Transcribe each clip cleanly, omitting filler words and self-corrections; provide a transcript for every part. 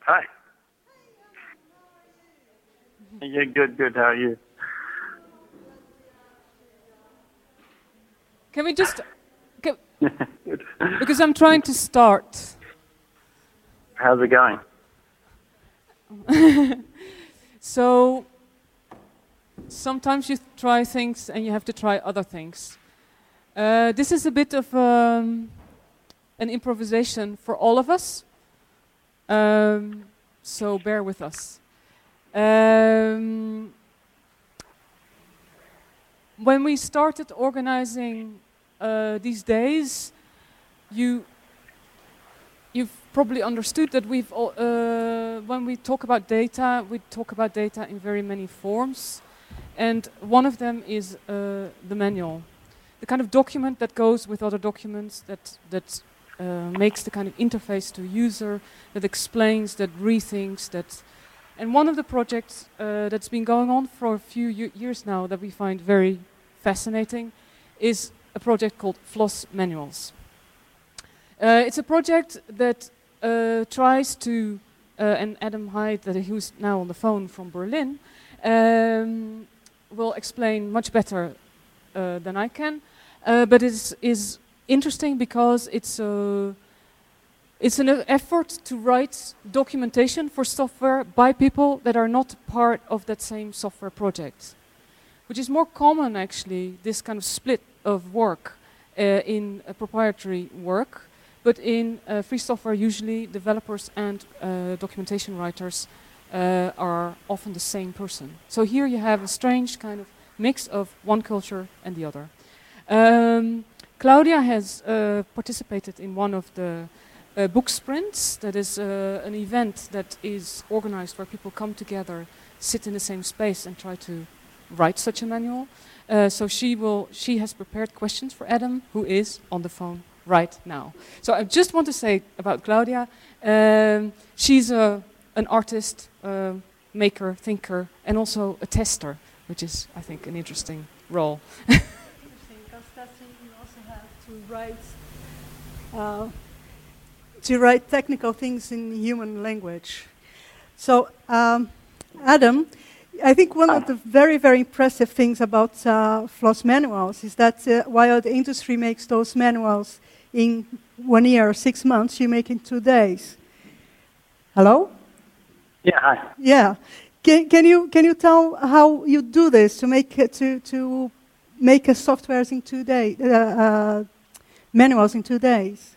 Hi. Yeah, good. How are you? Can we just... Can, Good. because I'm trying to start. How's it going? So, sometimes you try things and you have to try other things. This is a bit of an improvisation for all of us. So bear with us. When we started organizing these days, you've probably understood that when we talk about data in very many forms, and one of them is the manual, the kind of document that goes with other documents that makes the kind of interface to user, that explains, that rethinks, that. And one of the projects that's been going on for a few years now that we find very fascinating is a project called FLOSS Manuals. It's a project that tries to, and Adam Hyde, who's now on the phone from Berlin, will explain much better than I can. But it is interesting because it's an effort to write documentation for software by people that are not part of that same software project, which is more common actually, this kind of split of work in proprietary work. But in free software, usually developers and documentation writers are often the same person. So here you have a strange kind of mix of one culture and the other. Claudia has participated in one of the book sprints. That is an event that is organized where people come together, sit in the same space and try to write such a manual. So she has prepared questions for Adam, who is on the phone right now. So I just want to say about Claudia, she's an artist, maker, thinker, and also a tester, which is, I think, an interesting role. Interesting, because testing you also have to write technical things in human language. So, Adam, I think one of the very, very impressive things about FLOSS manuals is that while the industry makes those manuals in 1 year or 6 months, you make it in 2 days. Hello? Yeah, hi. Yeah. Can you tell how you do this to make a softwares in 2 days, manuals in 2 days?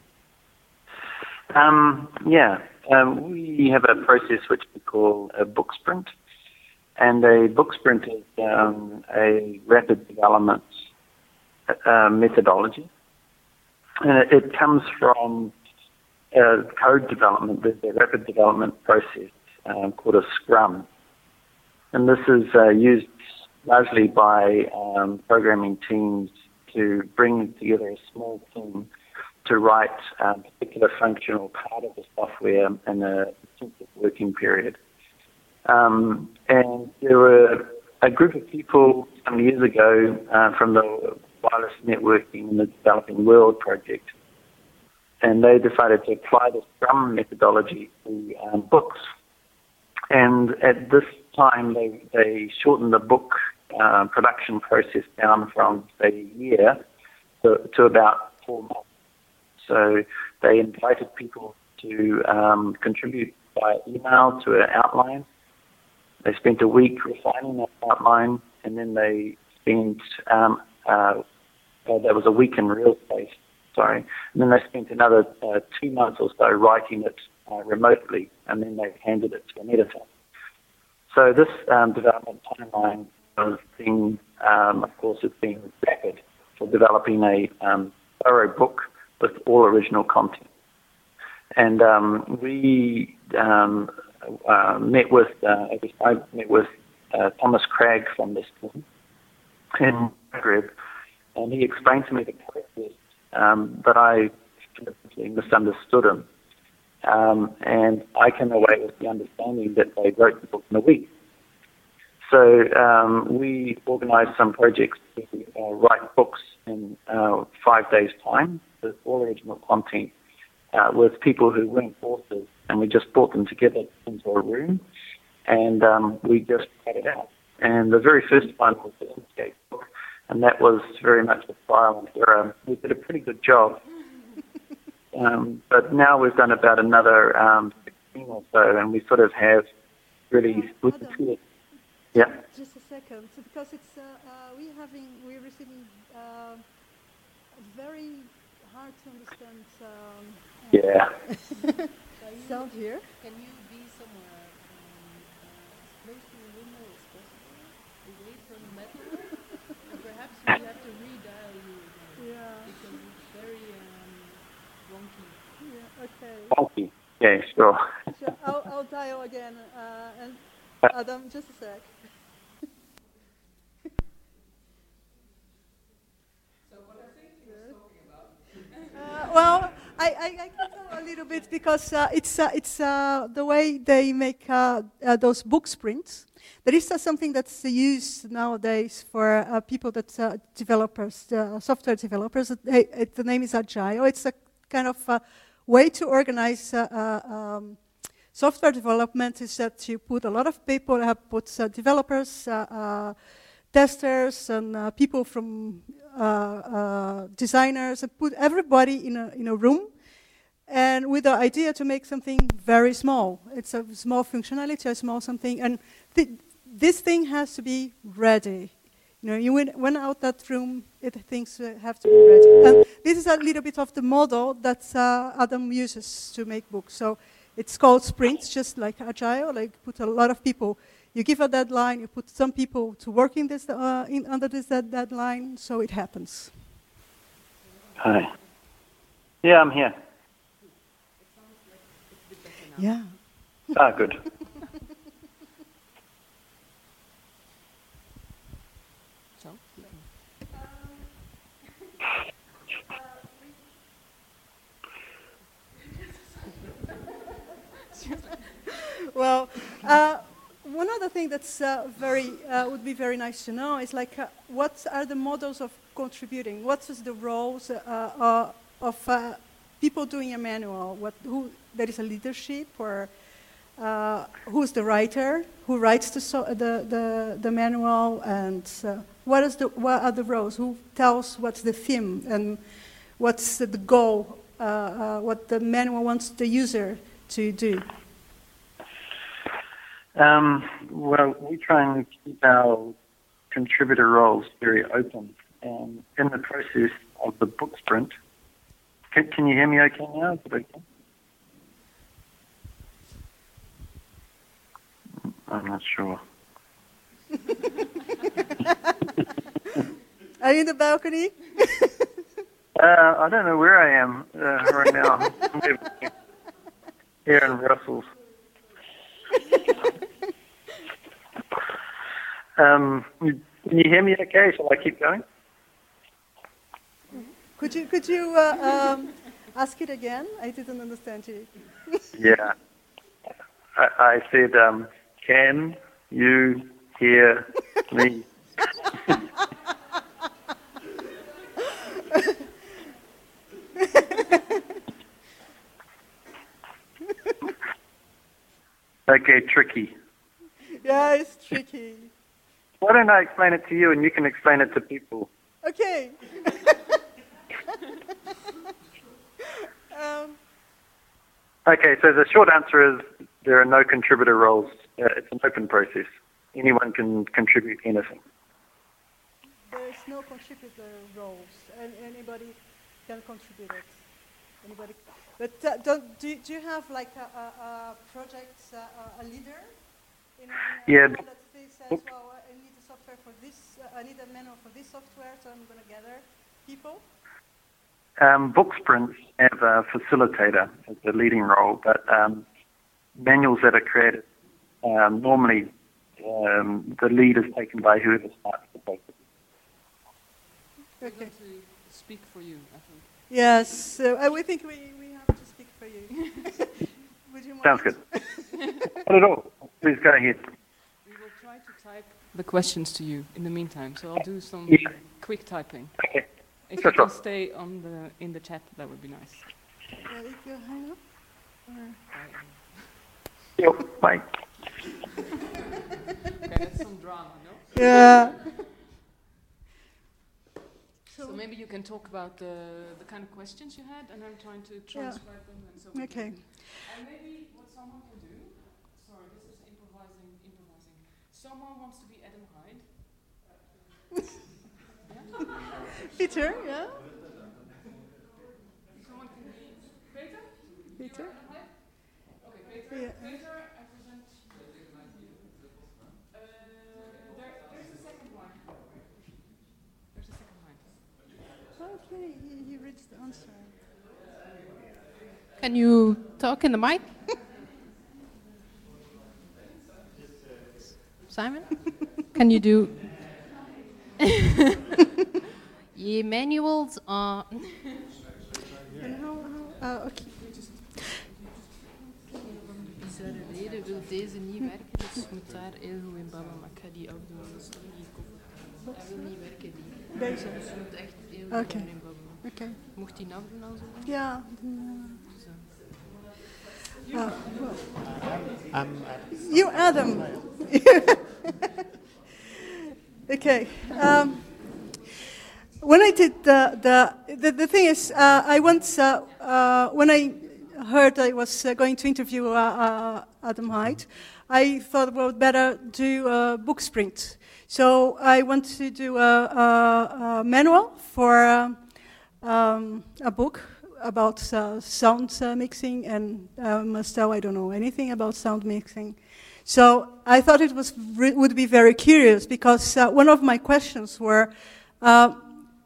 We have a process which we call a book sprint. And a book sprint is a rapid development methodology. And it comes from code development. There's a rapid development process called a Scrum. And this is used largely by programming teams to bring together a small team to write a particular functional part of the software in a specific working period. And there were a group of people some years ago from the Wireless Networking in the Developing World project, and they decided to apply the Scrum methodology to books. And at this time, they shortened the book production process down from, say, a year to about 4 months. So they invited people to contribute by email to an outline. They spent a week refining that outline, and then they spent, that was a week in real space, and then they spent another 2 months or so writing it remotely, and then they handed it to an editor. So this development timeline has been, of course, it's been rapid for developing a thorough book with all original content. And we met with Thomas Cragg from this team in Zagreb, and he explained to me the process, but I completely misunderstood him. And I came away with the understanding that they wrote the book in a week. So we organized some projects to write books in 5 days' time with all original content, with people who weren't authors and we just brought them together into a room, and we just cut it out. And the very first one was the Inkscape book, and that was very much a trial and error. We did a pretty good job. But now we've done about another 16 or so, and we sort of have really... Adam, yeah. just a second, so because it's we're receiving very hard to understand sound here. Can you be somewhere close to the window as possible, away from the metal? And perhaps we have to redial you again, because it's very wonky. Yeah, okay. Wonky. Yeah, sure. So I'll dial again, and Adam, just a sec. Well, I can tell a little bit because it's the way they make those book sprints. There is something that's used nowadays for people that developers, software developers. The name is Agile. It's a kind of way to organize software development. Is that you put a lot of people, put developers, testers, and people from designers, and put everybody in a room, and with the idea to make something very small. It's a small functionality, a small something, and this thing has to be ready. You know, you went out that room, things have to be ready. And this is a little bit of the model that Adam uses to make books. So it's called sprints, just like Agile, like put a lot of people. You give a deadline, you put some people to work in this under this deadline, so it happens. Hi. Yeah, I'm here. Yeah. Ah, good. So? Well, one other thing that's would be very nice to know is like what are the models of contributing? What is the roles of people doing a manual? There is a leadership, or who's the writer? Who writes the manual? And what are the roles? Who tells what's the theme and what's the goal? What the manual wants the user to do? Well, we try and keep our contributor roles very open. In the process of the book sprint, can you hear me okay now? Is it okay? I'm not sure. Are you in the balcony? I don't know where I am right now. Here in Brussels. Can you hear me okay? Shall I keep going? Could you ask it again? I didn't understand you. Yeah. I said, can you hear me? Okay, tricky. Yeah, it's tricky. Why don't I explain it to you and you can explain it to people? Okay. Okay, so the short answer is there are no contributor roles. It's an open process. Anyone can contribute anything. There's no contributor roles, and anybody can contribute it. Anybody. But do you have like a project, a leader? Yeah. That says, well, I need a software for this, I need a manual for this software, so I'm going to gather people? Book sprints have a facilitator as the leading role, but manuals that are created, normally the lead is taken by whoever starts the process. Okay. To speak for you, I think. Yes, we think we have to speak for you. Would you mind? Sounds good. Not at all. Please go ahead. We will try to type the questions to you in the meantime, so I'll do some quick typing. Okay. If you can stay in the chat, that would be nice. If you hang up. Yep, bye. Okay, that's some drama, no? Yeah. So maybe you can talk about the kind of questions you had, and I'm trying to transcribe them. And so Okay. And maybe what someone can do. Sorry, this is improvising. Someone wants to be Adam Hyde. Peter, yeah? Someone can be Peter. Peter? Adam Hyde. Okay, Peter. Yeah. Peter, I present. There's a second one. There's a second line. Okay, he reads the answer. Can you talk in the mic? Simon? Can you do... Je manuals are... And how okay. Bizarre reden wil deze niet werken, dus je moet daar heel goed in babbelen. Maar ik ga die afdoen, anders wil die koffer. Hij wil niet werken, die. Deze? Dus je moet echt heel goed Oké. in babbelen. Okay. Mocht die afdoen al zo? Ja. Zo. You, Adam. Okay. When I did the thing is, I once when I heard I was going to interview Adam Hyde, I thought, well, better do a book sprint. So I want to do a manual for a book about sound mixing, and Marcel, I don't know anything about sound mixing. So I thought it was would be very curious, because one of my questions were, I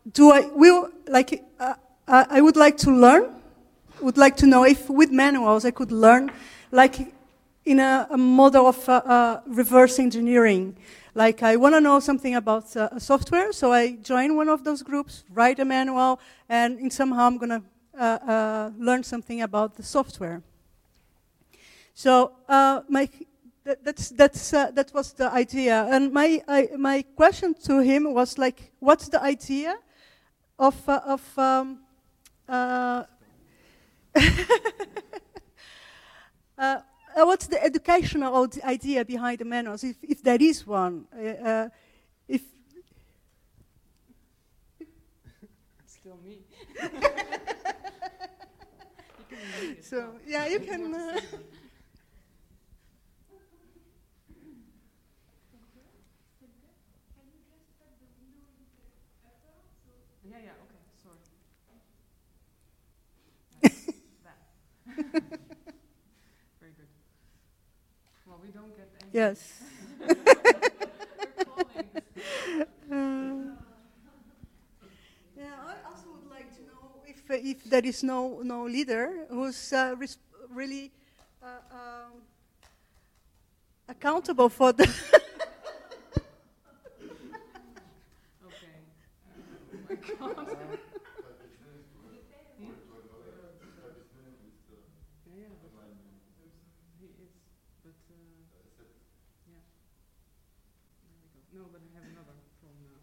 would like to learn, would like to know if with manuals I could learn, like in a model of reverse engineering. Like I want to know something about software, so I join one of those groups, write a manual, and somehow I'm going to learn something about the software. So that was the idea, and my question to him was like, what's the idea of what's the educational idea behind the manuals, if there is one? If Still me. so, yeah, you can. Yeah, okay, sorry. That. Very good. Well, we don't get any. Yes. Yeah, I also would like to know if there is no leader who's really accountable for the. Okay. Oh my God. Yeah, but he is. But yeah. There we go. No, but I have another from now.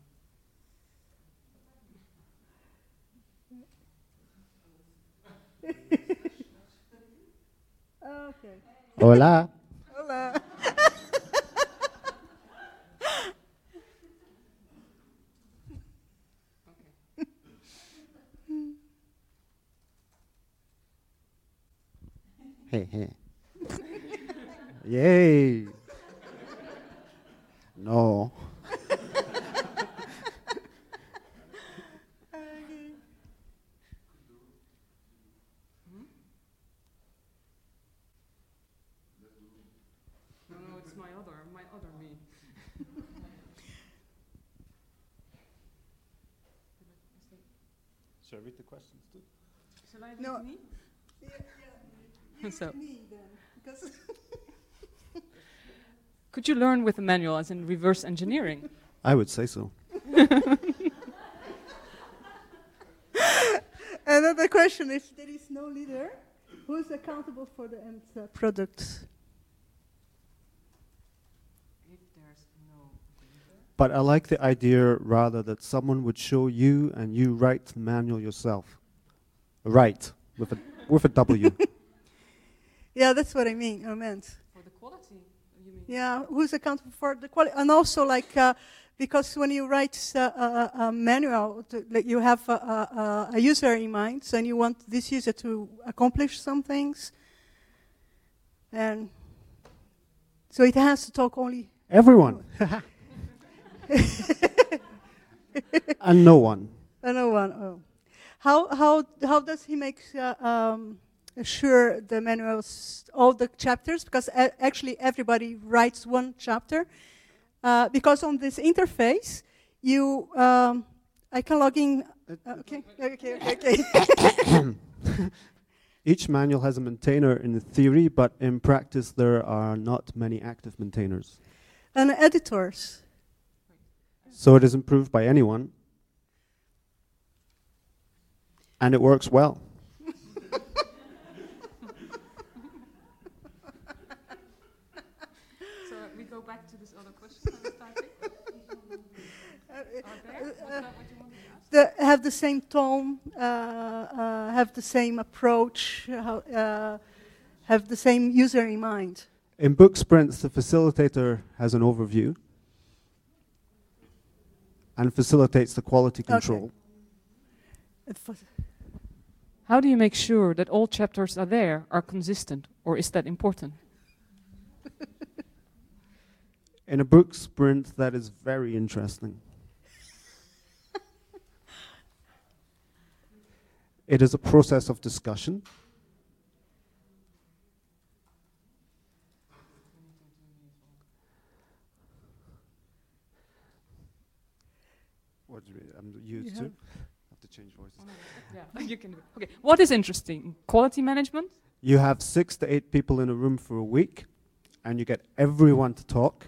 Okay. Hola. Hola. Hey, hey. Yay. No. No, it's my other me. Shall I read the questions too? Shall I read No. me? You So- me then, because Could you learn with a manual, as in reverse engineering? I would say so. another question: if there is no leader, who is accountable for the end product? If there's no leader. But I like the idea rather that someone would show you and you write the manual yourself. Write with a W. Yeah, that's what I meant. For the quality, you mean? Yeah, who's accountable for the quality? And also, because when you write a manual, you have a user in mind, so and you want this user to accomplish some things, and so it has to talk only. Everyone. And no one. No one. Oh. How does he make sure the manuals, all the chapters? Because actually everybody writes one chapter. Because on this interface, I can log in. Okay. Each manual has a maintainer in theory, but in practice there are not many active maintainers. And editors. So it is improved by anyone. And it works well. So we go back to this other question I was typing. Are there? Was that what you wanted to ask? Have the same tone, have the same approach, have the same user in mind. In book sprints, the facilitator has an overview and facilitates the quality control. How do you make sure that all chapters are consistent, or is that important? In a book sprint, that is very interesting. It is a process of discussion. What do I'm used to? Have to change voices. Yeah, you can do it. Okay. What is interesting? Quality management? You have 6 to 8 people in a room for a week, and you get everyone to talk.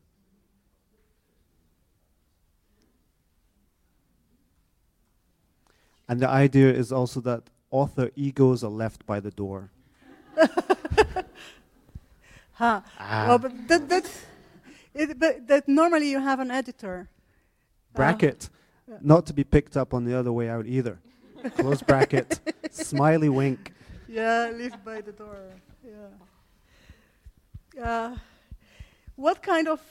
And the idea is also that author egos are left by the door. Well, but that normally you have an editor. Bracket. Not to be picked up on the other way out either. Close bracket. Smiley wink. Yeah, live by the door. Yeah. What kind of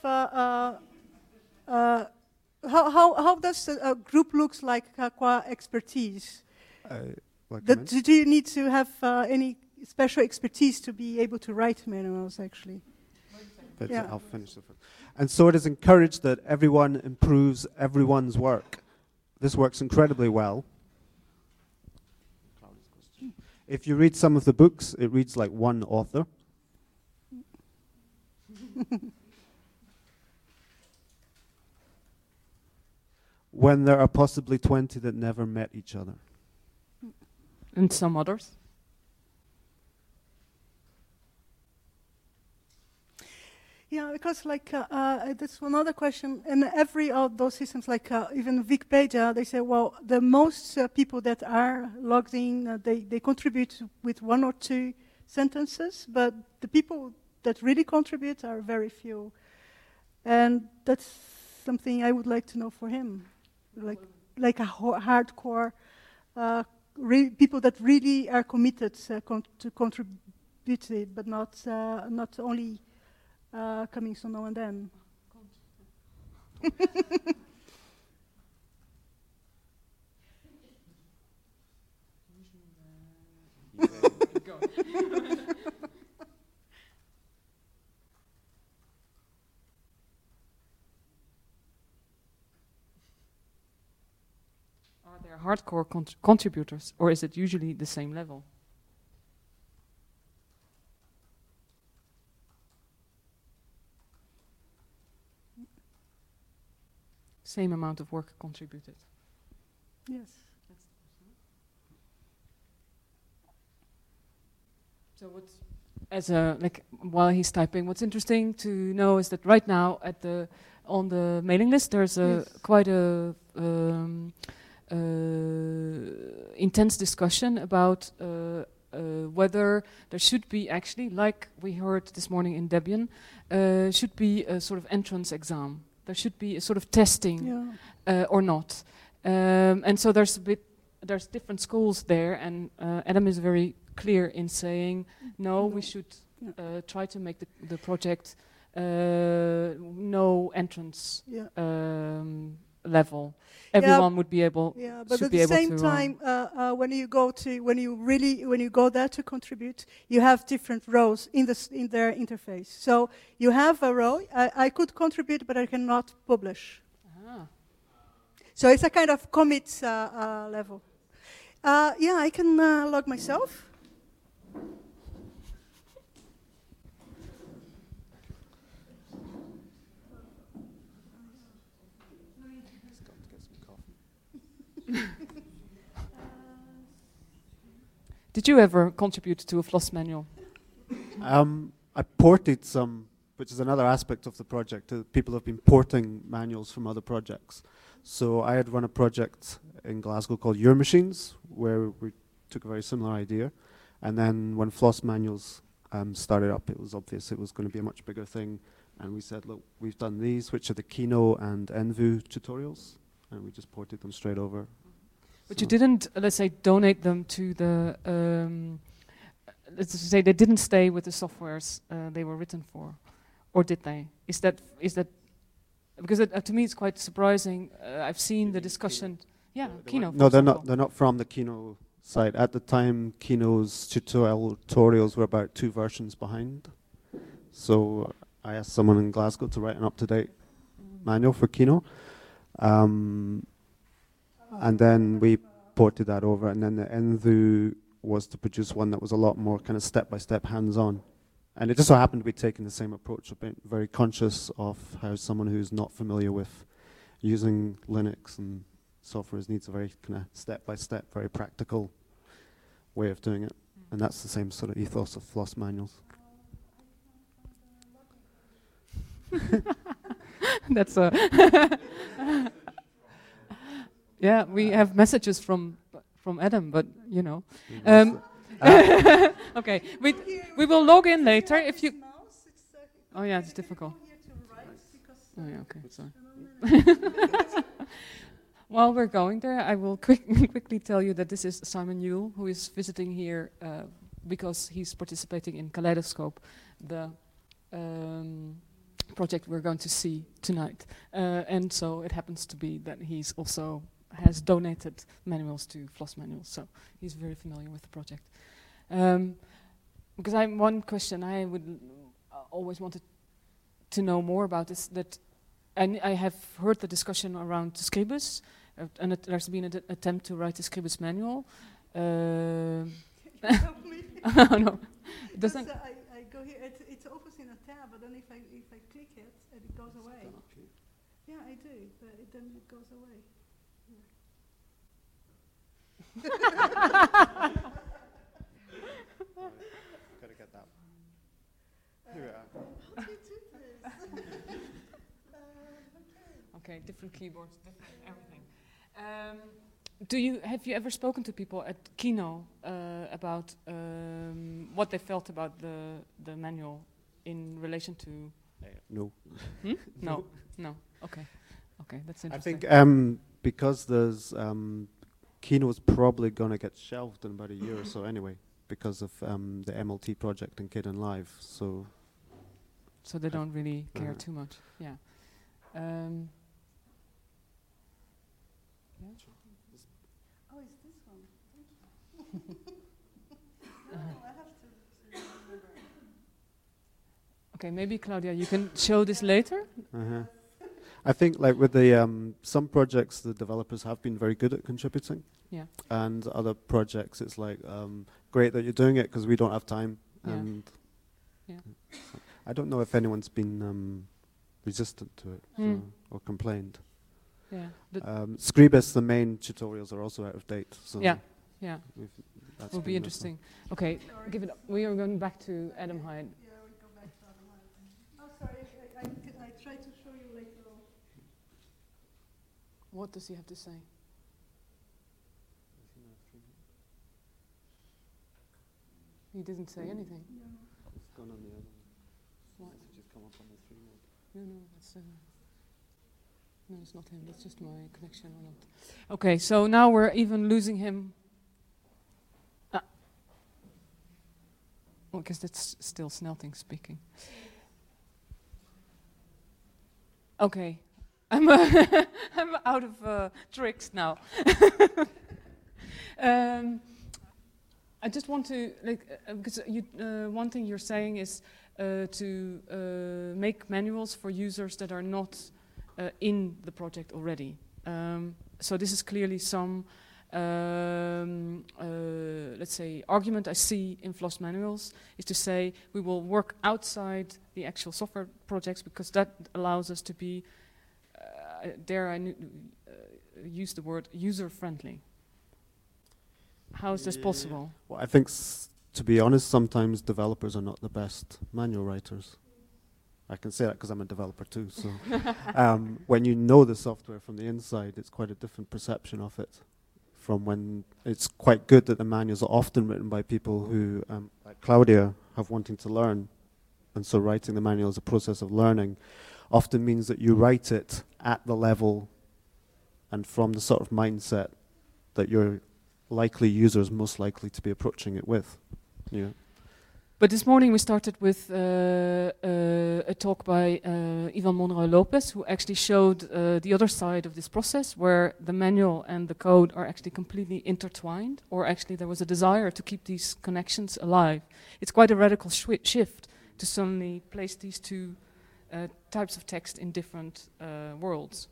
how does a group looks like qua expertise? Do you need to have any special expertise to be able to write manuals, actually? But yeah. I'll finish the first. And so it is encouraged that everyone improves everyone's work. This works incredibly well. If you read some of the books, it reads like one author. When there are possibly 20 that never met each other. And some others? Yeah, because that's another question. In every of those systems, even Wikipedia, they say, well, the most people that are logged in, they contribute with 1 or 2 sentences, but the people that really contribute are very few. And that's something I would like to know for him. Like a hardcore people that really are committed to contribute, but not only coming so now and then. Are there hardcore contributors, or is it usually the same level? Same amount of work contributed. Yes. So while he's typing, what's interesting to know is that right now on the mailing list there's quite a intense discussion about whether there should be actually, like we heard this morning in Debian, should be a sort of entrance exam. There should be a sort of testing or not. And so there's different schools there, and Adam is very clear in saying, no, we should try to make the project no entrance Yeah. level. Everyone would be able. Yeah, but should at be the able same to, time, when you go there to contribute, you have different roles in their interface. So you have a role. I could contribute, but I cannot publish. Ah. So it's a kind of commit level. Yeah, I can log myself. Did you ever contribute to a FLOSS manual? I ported some, which is another aspect of the project. People have been porting manuals from other projects. So I had run a project in Glasgow called Your Machines, where we took a very similar idea. And then when FLOSS manuals started up, it was obvious it was going to be a much bigger thing. And we said, look, we've done these, which are the Kino and Envu tutorials. And we just ported them straight over. But you didn't, let's say, donate them to the, let's say they didn't stay with the softwares they were written for, or did they? Is that because to me it's quite surprising. I've seen the discussion. Yeah, Kino. No, they're not from the Kino side. At the time, Kino's tutorials were about 2 versions behind. So I asked someone in Glasgow to write an up-to-date manual for Kino. And then we ported that over, and then the Envu was to produce one that was a lot more kind of step-by-step hands-on. And it just so happened we'd taken the same approach, of being very conscious of how someone who's not familiar with using Linux and software needs a very kind of step-by-step, very practical way of doing it. And that's the same sort of ethos of FLOSS manuals. That's a... Yeah, we have messages from Adam, but you know. Okay, we will log in later if you. Oh yeah, it's difficult. Oh yeah, okay, sorry. While we're going there, I will quickly tell you that this is Simon Yule, who is visiting here because he's participating in Kaleidoscope, the project we're going to see tonight, and so it happens to be that he's also has donated manuals to FLOSS manuals, so he's very familiar with the project. Because one question I would always wanted to know more about is that, and I have heard the discussion around Scribus, and there's been an attempt to write a Scribus manual. No, it doesn't. I go here. It's opens in a tab, but then if I click it, it goes away. Yeah, I do, but then it goes away. Gotta get that. Here we are. How do you do this? Okay, different keyboards, different everything. Have you ever spoken to people at Kino about what they felt about the manual in relation to? No. No. Okay, that's I interesting. think because there's Kino's probably going to get shelved in about a year or so anyway, because of the MLT project and Kid and Live. So they don't really care too much. Yeah. Yeah. Oh, it's this one. Thank you. No, I have to remember. Okay, maybe Claudia, you can show this later. I think, like with the some projects, the developers have been very good at contributing. Yeah. And other projects, it's like great that you're doing it because we don't have time. Yeah. And Yeah. So I don't know if anyone's been resistant to it or complained. Yeah. Scribus, the main tutorials are also out of date. So yeah. That's Will be interesting. Okay, give it. We are going back to Adam Hyde. Yeah, we go back to Adam Hyde. Oh, sorry. I try to show you later on. What does he have to say? He didn't say anything. It's gone on the other one. What? It's just come up on the 3 mode. No, it's not him. That's just my connection or not. Okay, so now we're even losing him. Well, I guess that's still Snelting speaking. Okay, I'm I'm out of tricks now. I just want to because one thing you're saying is to make manuals for users that are not in the project already. So this is clearly some let's say argument I see in FLOSS manuals is to say we will work outside the actual software projects because that allows us to be use the word user-friendly. How is this possible? Well, I think, to be honest, sometimes developers are not the best manual writers. I can say that because I'm a developer too. So, when you know the software from the inside, it's quite a different perception of it. From when it's quite good that the manuals are often written by people who, like Claudia, have wanting to learn, and so writing the manual is a process of learning. Often means that you write it at the level and from the sort of mindset that your likely users most likely to be approaching it with. Yeah. But this morning we started with a talk by Ivan Monroy Lopez, who actually showed the other side of this process, where the manual and the code are actually completely intertwined, or actually there was a desire to keep these connections alive. It's quite a radical shift to suddenly place these two types of text in different worlds.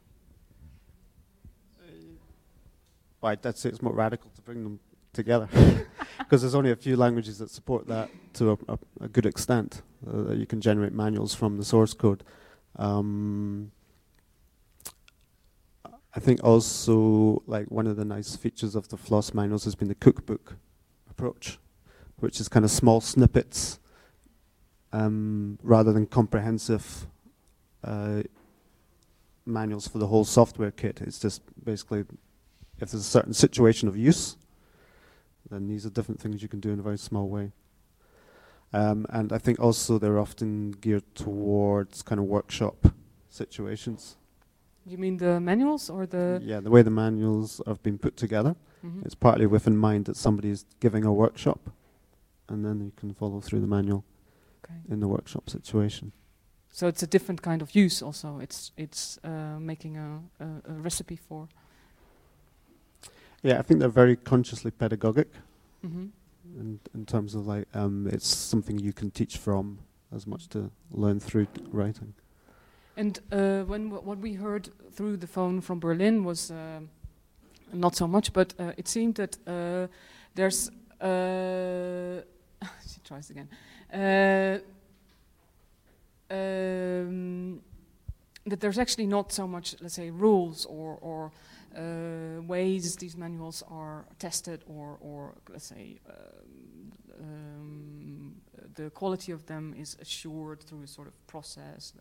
Right, that's it. It's more radical to bring them together because there's only a few languages that support that to a good extent. That you can generate manuals from the source code. I think also, like, one of the nice features of the FLOSS manuals has been the cookbook approach, which is kind of small snippets rather than comprehensive manuals for the whole software kit. It's just basically, if there's a certain situation of use, then these are different things you can do in a very small way. And I think also they're often geared towards kind of workshop situations. You mean the manuals or the... Yeah, the way the manuals have been put together. Mm-hmm. It's partly with in mind that somebody is giving a workshop, and then you can follow through the manual in the workshop situation. So it's a different kind of use also. It's making a recipe for... Yeah, I think they're very consciously pedagogic Mm-hmm. in terms of like it's something you can teach from as much to learn through writing. And what we heard through the phone from Berlin was not so much, but it seemed that there's... she tries again. That there's actually not so much, let's say, rules or ways these manuals are tested or let's say the quality of them is assured through a sort of process.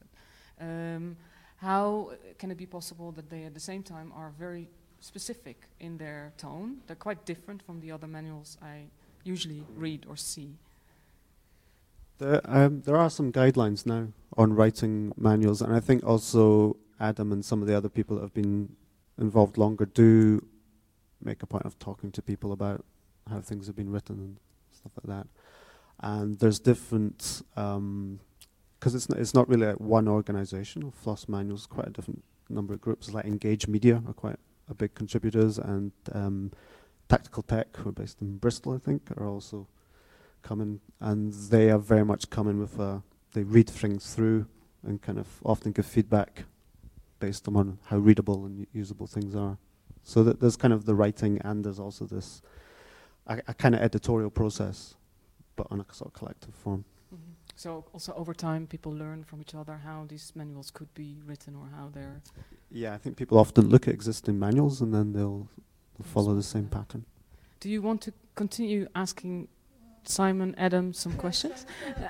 How can it be possible that they at the same time are very specific in their tone? They're quite different from the other manuals I usually read or see. There are some guidelines now on writing manuals, and I think also Adam and some of the other people that have been involved longer do make a point of talking to people about how things have been written and stuff like that. And there's different, because it's not really like one organization. FLOSS manuals, quite a different number of groups. Like Engage Media are quite a big contributors, and Tactical Tech, who are based in Bristol, I think, are also coming, and they are very much coming with they read things through and kind of often give feedback based on how readable and usable things are. So that there's kind of the writing, and there's also this a kind of editorial process, but on a sort of collective form. Mm-hmm. So also over time people learn from each other how these manuals could be written or how they're... Yeah, I think people often look at existing manuals and then they'll follow the same pattern. Do you want to continue asking Simon, Adam some questions?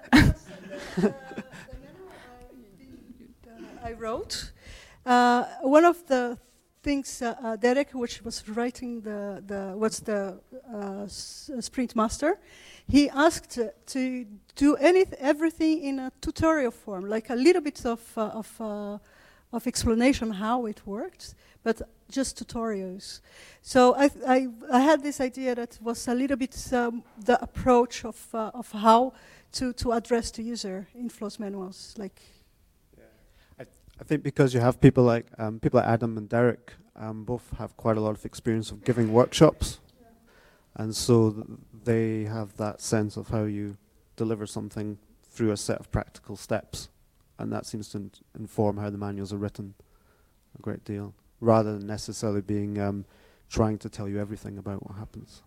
I wrote. One of the things Derek, which was writing the Sprint Master, he asked to do everything in a tutorial form, like a little bit of of explanation how it worked, but just tutorials. So I had this idea that was a little bit the approach of how to address the user in Floss manuals. Like, I think because you have people like Adam and Derek, both have quite a lot of experience of giving workshops, and so they have that sense of how you deliver something through a set of practical steps, and that seems to inform how the manuals are written a great deal, rather than necessarily being trying to tell you everything about what happens.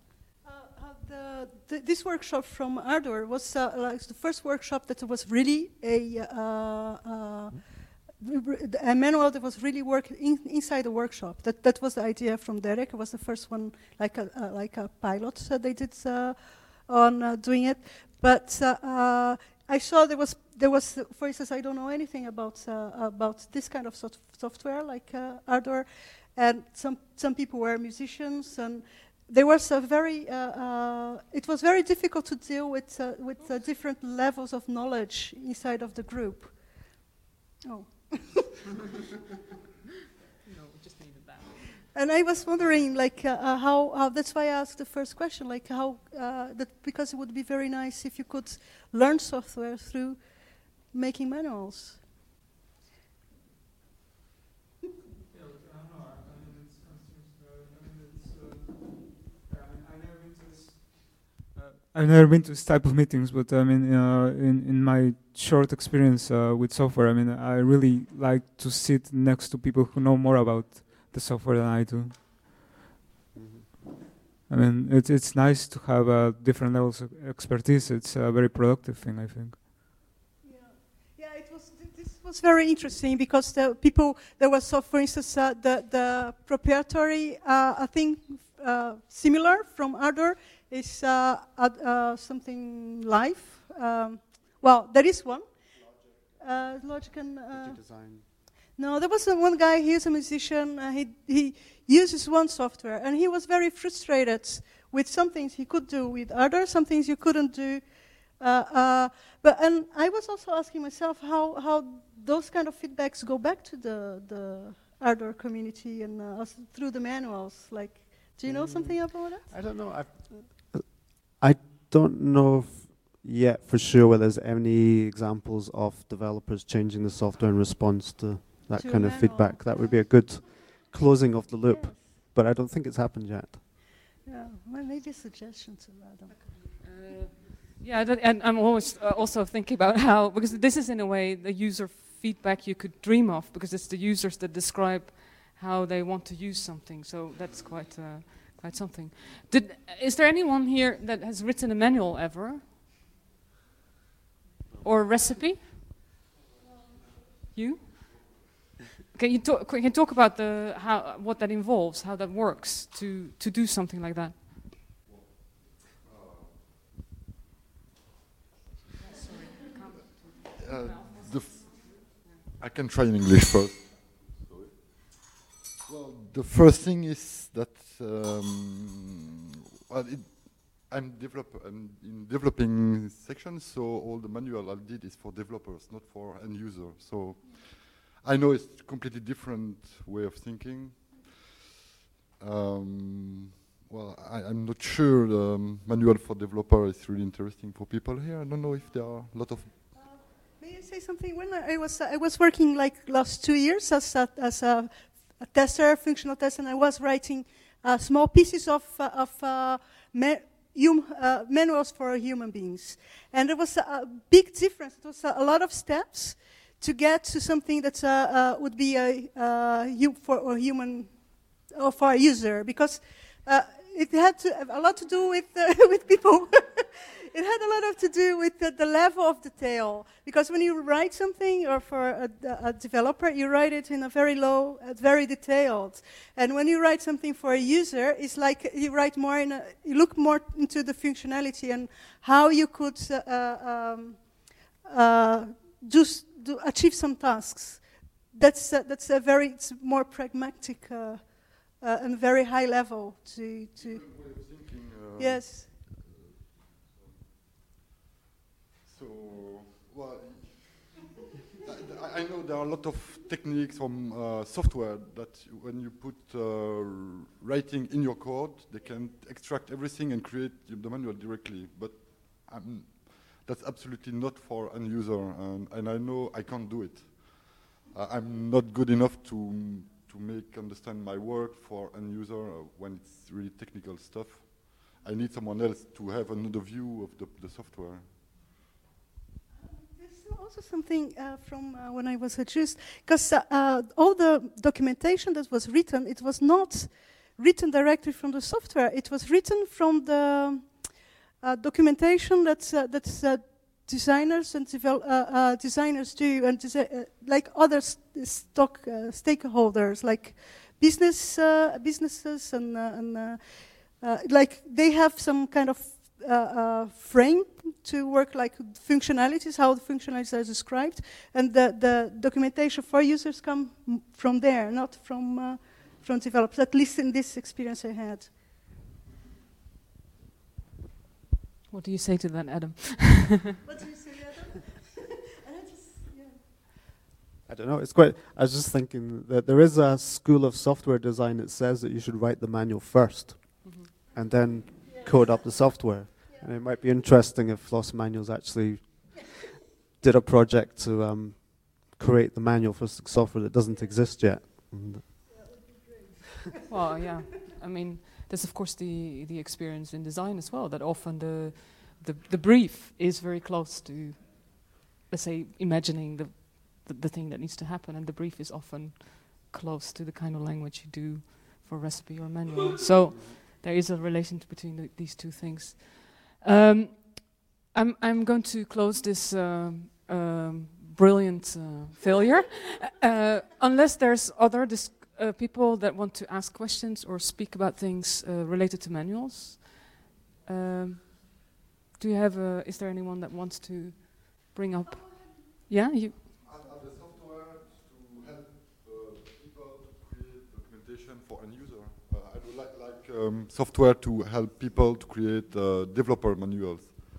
This workshop from Ardor was like the first workshop that was really a manual that was really working inside the workshop. That was the idea from Derek. It was the first one, like a pilot they did on doing it. But I saw there was, for instance, I don't know anything about this kind of software like Ardor, and some people were musicians, and there was a very. It was very difficult to deal with different levels of knowledge inside of the group. Oh. No, just needed that. And I was wondering, like, how. That's why I asked the first question, like, how that, because it would be very nice if you could learn software through making manuals. I've never been to this type of meetings, but I mean, in my short experience with software, I mean, I really like to sit next to people who know more about the software than I do. I mean, it's nice to have different levels of expertise. It's a very productive thing, I think. Yeah, this was very interesting because the people there was, so for instance, the proprietary I think similar from Ardor is something live. Well, there is one. Logic and Design. no, there was one guy. He's a musician. He uses one software, and he was very frustrated with some things he could do with Ardor, some things you couldn't do. And I was also asking myself how those kind of feedbacks go back to the Ardor community and also through the manuals. Like, do you know something about that? I don't know. I don't know yet for sure whether there's any examples of developers changing the software in response to that To kind of manual. feedback. That would be a good closing of the loop, Yes. but I don't think it's happened yet. Yeah, well, maybe a suggestion to Adam. Yeah, and I'm always also thinking about how, because this is in a way the user feedback you could dream of, because it's the users that describe how they want to use something. So that's quite something. Is there anyone here that has written a manual ever? Or a recipe? You? Can you talk about what that involves, how that works to do something like that? I can try in English first. Well, the first thing is that I'm in developing sections, so all the manual I did is for developers, not for end user. So I know it's a completely different way of thinking. Well, I'm not sure the manual for developer is really interesting for people here. I don't know if there are a lot of. May I say something? When I was working like last 2 years as a tester, functional tester, and I was writing small pieces of manuals for human beings, and there was a big difference. It was a lot of steps to get to something that would be for a human or for a user, because it had a lot to do with with people. It had a lot to do with the level of detail, because when you write something, or for a developer, you write it in a very low, very detailed. And when you write something for a user, it's like you write more you look more into the functionality and how you could achieve some tasks. That's a very, it's more pragmatic and very high level to yes. So, well, I know there are a lot of techniques from software that when you put writing in your code, they can extract everything and create the manual directly. But that's absolutely not for end user, and I know I can't do it. I'm not good enough to make understand my work for end user when it's really technical stuff. I need someone else to have another view of the software. There's also something from when I was at JUST, because all the documentation that was written, it was not written directly from the software. It was written from the documentation that designers and designers do, and like other stakeholders, like businesses and like they have some kind of frame to work, like functionalities, how the functionalities are described, and the documentation for users come from there, not from developers. At least in this experience I had. What do you say to that, Adam? What do you say, Adam? I don't know. It's quite. I was just thinking that there is a school of software design that says that you should write the manual first, and then code up the software. And it might be interesting if Floss Manuals actually did a project to create the manual for software that doesn't exist yet. Well, yeah. I mean, there's of course the experience in design as well, that often the brief is very close to, let's say, imagining the thing that needs to happen, and the brief is often close to the kind of language you do for recipe or manual. So there is a relation between these two things. I'm going to close this brilliant failure, unless there's other people that want to ask questions or speak about things related to manuals. Do you have? Is there anyone that wants to bring up? Yeah, you. The software to help people to create documentation for end user. I would like software to help people to create developer manuals.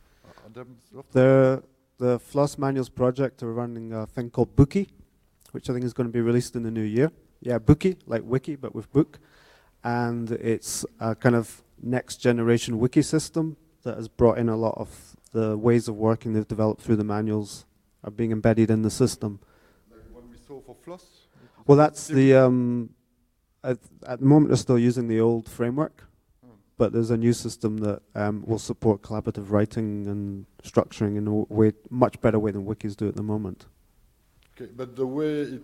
The Floss Manuals project are running a thing called Bookie, which I think is going to be released in the new year. Yeah, Bookie, like wiki, but with book. And it's a kind of next generation wiki system that has brought in a lot of the ways of working they've developed through the manuals are being embedded in the system. Like one we saw for Floss? Well, that's the, at the moment they're still using the old framework, but there's a new system that will support collaborative writing and structuring in a way, much better way than wikis do at the moment. Okay, but the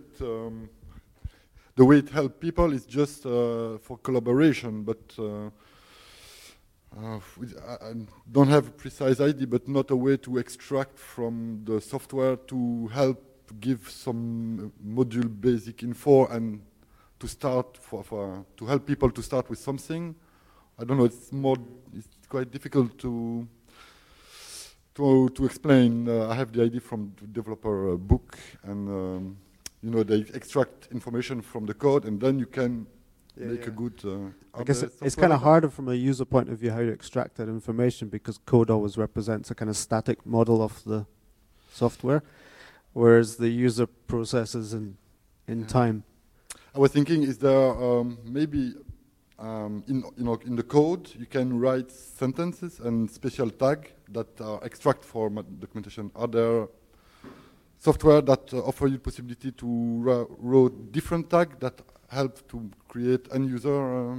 way it helps people is just for collaboration, but I don't have a precise idea, but not a way to extract from the software to help to give some module basic info and to start to help people to start with something. I don't know. It's quite difficult to explain. I have the idea from the developer book, and they extract information from the code, and then you can make a good. I guess it's kind of harder from a user point of view how you extract that information, because code always represents a kind of static model of the software, whereas the user processes in time. I was thinking, is there maybe in the code you can write sentences and special tag that are extract for documentation? Are there software that offer you possibility to write different tag that help to create end user?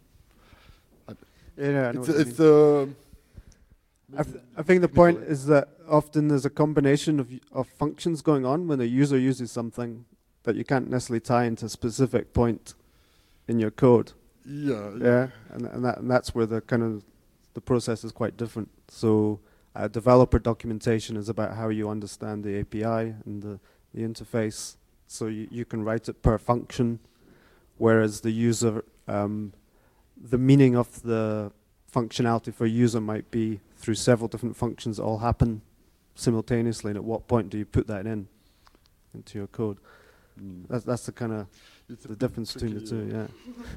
I think the point is that often there's a combination of functions going on when a user uses something that you can't necessarily tie into a specific point in your code. Yeah, and that's where the process is quite different. So developer documentation is about how you understand the API and the interface. So you can write it per function, whereas the user, the meaning of the functionality for a user might be through several different functions that all happen simultaneously, and at what point do you put that into your code? That's the kind of the difference between the two, yeah.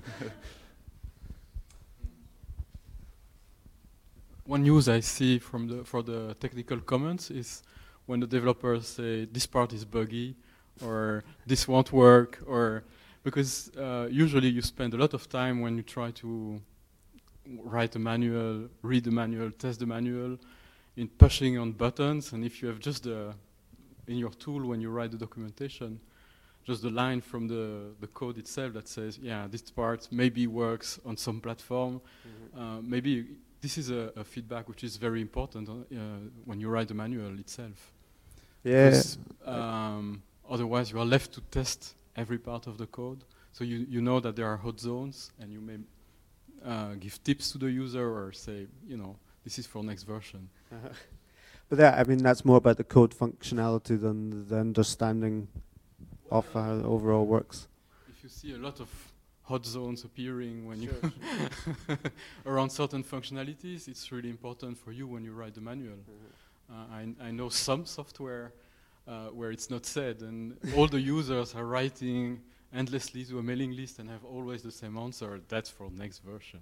One use I see for the technical comments is when the developers say this part is buggy, or this won't work, or because usually you spend a lot of time when you try to write a manual, read the manual, test the manual, in pushing on buttons, and if you have just in your tool when you write the documentation, just the line from the code itself that says, yeah, this part maybe works on some platform. Maybe this is a feedback which is very important when you write the manual itself. Yeah. Because, otherwise, you are left to test every part of the code. So you know that there are hot zones, and you may give tips to the user or say, this is for next version. But I mean, that's more about the code functionality than the understanding of how it overall works. If you see a lot of hot zones appearing when you around certain functionalities, it's really important for you when you write the manual. I know some software where it's not said, and all the users are writing endlessly to a mailing list and have always the same answer. That's for next version.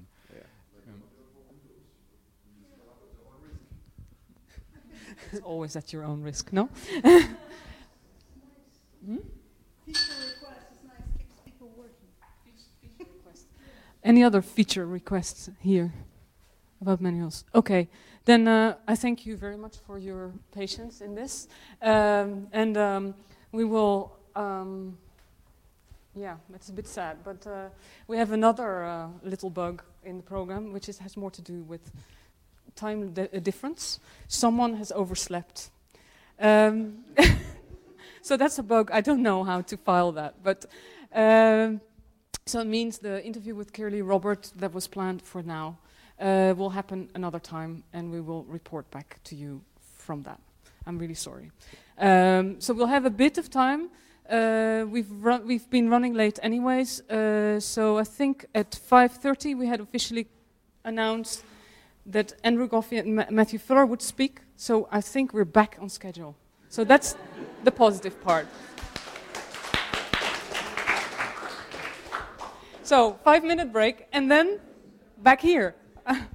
It's always at your own risk, no? Any other feature requests here about manuals? Okay, then I thank you very much for your patience in this. We will, it's a bit sad, but we have another little bug in the program, which has more to do with time difference. Someone has overslept. So that's a bug. I don't know how to file that, but so it means the interview with Kirli Robert that was planned for now will happen another time, and we will report back to you from that. I'm really sorry. So we'll have a bit of time. We've been running late anyways, so I think at 5:30 we had officially announced that Andrew Goffey and Matthew Fuller would speak. So I think we're back on schedule. So that's the positive part. So 5-minute break, and then back here.